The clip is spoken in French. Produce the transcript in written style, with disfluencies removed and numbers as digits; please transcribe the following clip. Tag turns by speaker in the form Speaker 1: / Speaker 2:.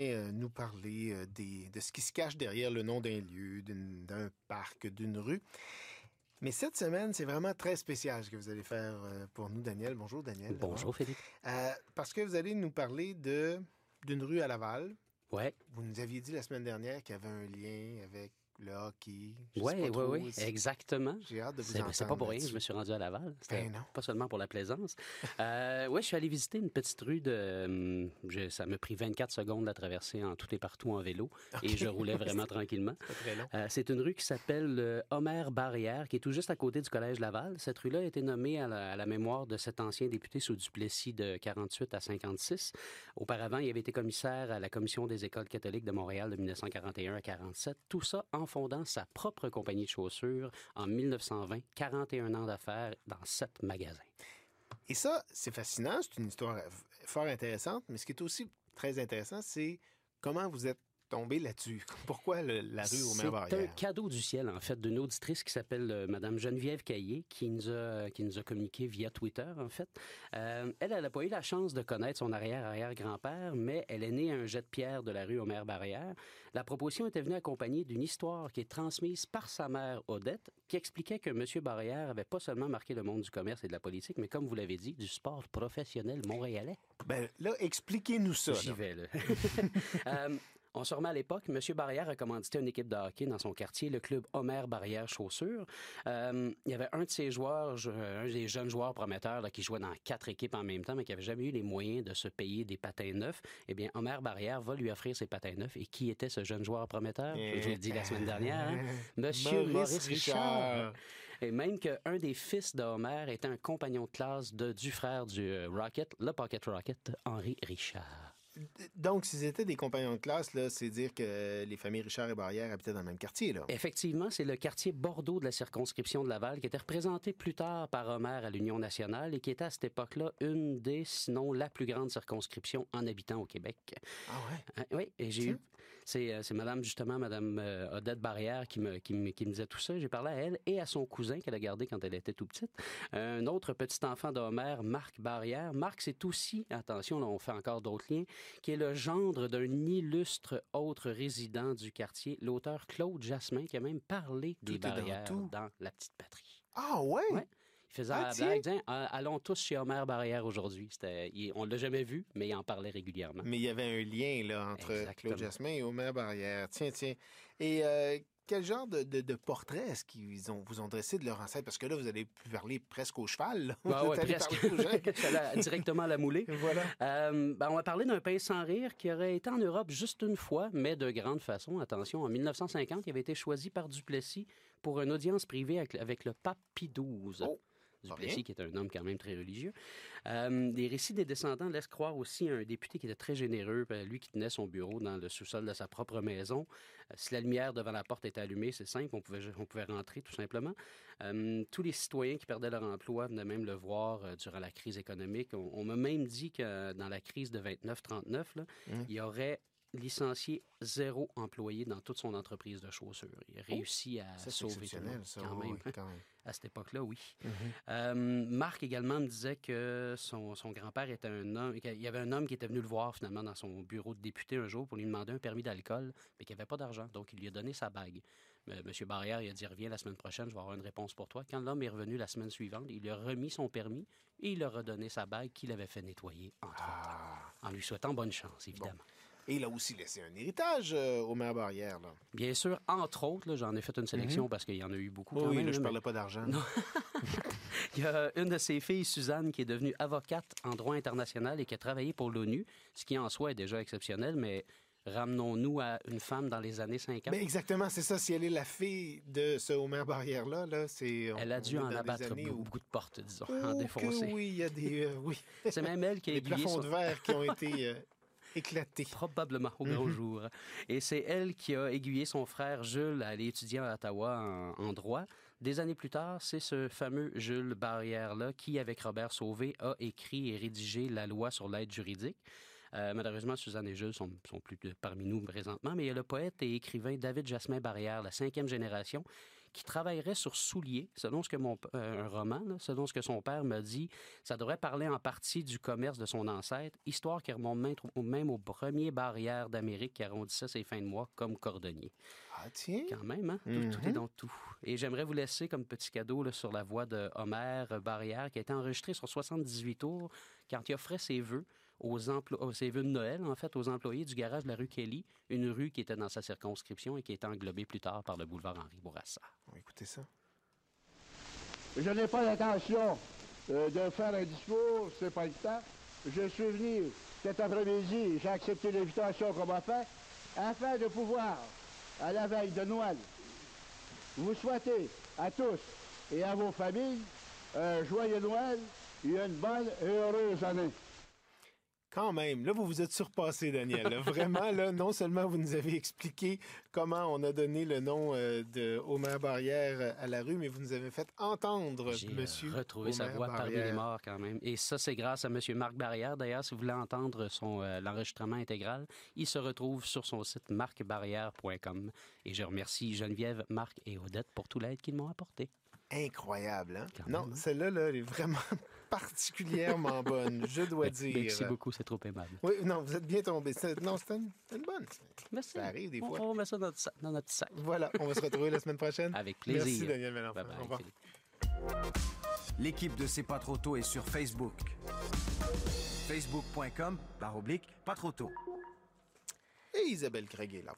Speaker 1: nous parler de ce qui se cache derrière le nom d'un lieu, d'un parc, d'une rue. Mais cette semaine, c'est vraiment très spécial ce que vous allez faire pour nous, Daniel. Bonjour, Daniel.
Speaker 2: Bonjour, Philippe.
Speaker 1: Parce que vous allez nous parler d'une rue à Laval.
Speaker 2: Ouais.
Speaker 1: Vous nous aviez dit la semaine dernière qu'il y avait un lien avec le hockey.
Speaker 2: Oui, exactement.
Speaker 1: J'ai hâte de vous entendre.
Speaker 2: C'est pas pour rien que je me suis rendu à Laval. C'était pas seulement pour la plaisance. Je suis allé visiter une petite rue ça m'a pris 24 secondes à traverser en tout et partout en vélo. Okay. Et je roulais vraiment tranquillement.
Speaker 1: C'est pas très long.
Speaker 2: C'est une rue qui s'appelle Omer Barrière, qui est tout juste à côté du Collège Laval. Cette rue-là a été nommée à la mémoire de cet ancien député sous Duplessis de 48 à 56. Auparavant, il avait été commissaire à la Commission des écoles catholiques de Montréal de 1941 à 47. Tout ça en fondant sa propre compagnie de chaussures en 1920, 41 ans d'affaires dans 7 magasins.
Speaker 1: Et ça, c'est fascinant, c'est une histoire fort intéressante, mais ce qui est aussi très intéressant, c'est comment vous êtes tombé là-dessus. Pourquoi la rue Omer Barrière?
Speaker 2: C'est un cadeau du ciel, en fait, d'une auditrice qui s'appelle Madame Geneviève Caillé, qui nous a communiqué via Twitter, en fait. Elle n'a pas eu la chance de connaître son arrière-grand-père, mais elle est née à un jet de pierre de la rue Omer Barrière. La proposition était venue accompagnée d'une histoire qui est transmise par sa mère, Odette, qui expliquait que M. Barrière avait pas seulement marqué le monde du commerce et de la politique, mais comme vous l'avez dit, du sport professionnel montréalais.
Speaker 1: Ben là, expliquez-nous ça.
Speaker 2: J'y vais, là. On se remet à l'époque, M. Barrière a commandité une équipe de hockey dans son quartier, le club Omer Barrière Chaussures. Il y avait un de ses joueurs, un des jeunes joueurs prometteurs là, qui jouait dans 4 équipes en même temps, mais qui avait jamais eu les moyens de se payer des patins neufs. Eh bien, Omer Barrière va lui offrir ses patins neufs. Et qui était ce jeune joueur prometteur? Je vous l'ai dit la semaine dernière, hein? Monsieur Maurice Richard. Et même qu'un des fils d'Omer était un compagnon de classe du frère du Rocket, le Pocket Rocket, Henri Richard.
Speaker 1: Donc, s'ils étaient des compagnons de classe, là, c'est dire que les familles Richard et Barrière habitaient dans le même quartier, là.
Speaker 2: Effectivement, c'est le quartier Bordeaux de la circonscription de Laval qui était représenté plus tard par Omer à l'Union nationale et qui était à cette époque-là une des, sinon la plus grande circonscription en habitants au Québec.
Speaker 1: Ah ouais?
Speaker 2: Oui, et j'ai eu... C'est madame Odette Barrière qui me disait tout ça. J'ai parlé à elle et à son cousin qu'elle a gardé quand elle était tout petite. Un autre petit enfant d'Omer, Marc Barrière. Marc, c'est aussi, attention, là, on fait encore d'autres liens, qui est le gendre d'un illustre autre résident du quartier, l'auteur Claude Jasmin, qui a même parlé des Barrières dans La Petite Patrie.
Speaker 1: Ah ouais?
Speaker 2: Ouais. Il faisait la blague, disant, allons tous chez Omer Barrière aujourd'hui. On l'a jamais vu, mais il en parlait régulièrement.
Speaker 1: Mais il y avait un lien là entre Claude Jasmin et Omer Barrière. Tiens. Et quel genre de portrait est-ce qu'ils vous ont dressé de leur ancêtre? Parce que là, vous allez parler presque au cheval. Là.
Speaker 2: Oui, presque. Directement à la moulée.
Speaker 1: Voilà.
Speaker 2: On va parler d'un pince sans rire qui aurait été en Europe juste une fois, mais de grande façon. Attention, en 1950, il avait été choisi par Duplessis pour une audience privée avec le pape Pie XII.
Speaker 1: Oh.
Speaker 2: Duplessis, qui est un homme quand même très religieux. Les récits des descendants laissent croire aussi à un député qui était très généreux, lui qui tenait son bureau dans le sous-sol de sa propre maison. Si la lumière devant la porte était allumée, c'est simple, on pouvait rentrer tout simplement. Tous les citoyens qui perdaient leur emploi venaient même le voir durant la crise économique. On m'a même dit que dans la crise de 29-39, il y aurait licencié 0 employé dans toute son entreprise de chaussures. Il a réussi à sauver tout le monde. Quand même. À cette époque-là, oui. Marc également me disait que son grand-père était un homme... Il y avait un homme qui était venu le voir finalement dans son bureau de député un jour pour lui demander un permis d'alcool, mais qui n'avait pas d'argent. Donc, il lui a donné sa bague. Monsieur Barrière, il a dit « Reviens la semaine prochaine, je vais avoir une réponse pour toi. » Quand l'homme est revenu la semaine suivante, il lui a remis son permis et il lui a redonné sa bague qu'il avait fait nettoyer, entre autres. En lui souhaitant bonne chance, évidemment.
Speaker 1: Bon. Et il a aussi laissé un héritage, Omer Barrière. Là.
Speaker 2: Bien sûr, entre autres, là, j'en ai fait une sélection parce qu'il y en a eu beaucoup.
Speaker 1: Oui, là, je ne parlais pas d'argent.
Speaker 2: Non. Il y a une de ses filles, Suzanne, qui est devenue avocate en droit international et qui a travaillé pour l'ONU, ce qui en soi est déjà exceptionnel, mais ramenons-nous à une femme dans les années 50.
Speaker 1: Ben exactement, c'est ça. Si elle est la fille de ce Omer Barrière-là, c'est...
Speaker 2: Elle a dû en abattre beaucoup de portes, disons, en défoncer.
Speaker 1: Oui, il y a des... oui.
Speaker 2: C'est même elle qui a aiguillé...
Speaker 1: Des plafonds de verre qui ont été... éclaté.
Speaker 2: Probablement, au gros jour. Et c'est elle qui a aiguillé son frère Jules à aller étudier à Ottawa en droit. Des années plus tard, c'est ce fameux Jules Barrière-là qui, avec Robert Sauvé, a écrit et rédigé la loi sur l'aide juridique. Malheureusement, Suzanne et Jules sont plus parmi nous présentement, mais il y a le poète et écrivain David Jasmin Barrière, la 5e génération, qui travaillerait sur Soulier, selon ce que un roman, là, selon ce que son père m'a dit. Ça devrait parler en partie du commerce de son ancêtre, histoire qui remonte même aux premiers barrières d'Amérique qui arrondissaient ses fins de mois comme cordonnier.
Speaker 1: Ah, tiens!
Speaker 2: Quand même, hein? Tout est dans tout. Et j'aimerais vous laisser comme petit cadeau là, sur la voix de Homer Barrière, qui a été enregistré sur 78 tours quand il offrait ses vœux ses vœux de Noël, en fait, aux employés du garage de la rue Kelly, une rue qui était dans sa circonscription et qui a été englobée plus tard par le boulevard Henri Bourassa.
Speaker 1: On va écouter ça.
Speaker 3: Je n'ai pas l'intention de faire un discours, c'est pas le temps. Je suis venu cet après-midi, j'ai accepté l'invitation qu'on m'a faite, afin de pouvoir, à la veille de Noël, vous souhaiter à tous et à vos familles un joyeux Noël et une bonne et heureuse année.
Speaker 1: Quand même, là, vous vous êtes surpassé, Daniel. Là. Vraiment, là, non seulement vous nous avez expliqué comment on a donné le nom de Homer Barrière à la rue, mais vous nous avez fait entendre Monsieur
Speaker 2: J'ai retrouvé sa voix parmi les morts, quand même. Et ça, c'est grâce à Monsieur Marc Barrière. D'ailleurs, si vous voulez entendre l'enregistrement intégral, il se retrouve sur son site marcbarrière.com. Et je remercie Geneviève, Marc et Odette pour tout l'aide qu'ils m'ont apporté.
Speaker 1: Incroyable, hein?
Speaker 2: Quand
Speaker 1: Non,
Speaker 2: même.
Speaker 1: celle-là, là, elle est vraiment particulièrement bonne, je dois dire.
Speaker 2: Merci beaucoup, c'est trop aimable.
Speaker 1: Oui, non, vous êtes bien tombé. Non, c'était une bonne.
Speaker 2: Merci.
Speaker 1: Ça arrive des fois.
Speaker 2: On met ça dans notre sac.
Speaker 1: Voilà, on va se retrouver la semaine prochaine.
Speaker 2: Avec plaisir.
Speaker 1: Merci, Daniel Mélenchon.
Speaker 2: Bye bye,
Speaker 1: Au revoir.
Speaker 2: Philippe.
Speaker 4: L'équipe de C'est pas trop tôt est sur Facebook. Facebook.com/pas trop tôt.
Speaker 1: Et Isabelle Craig est là.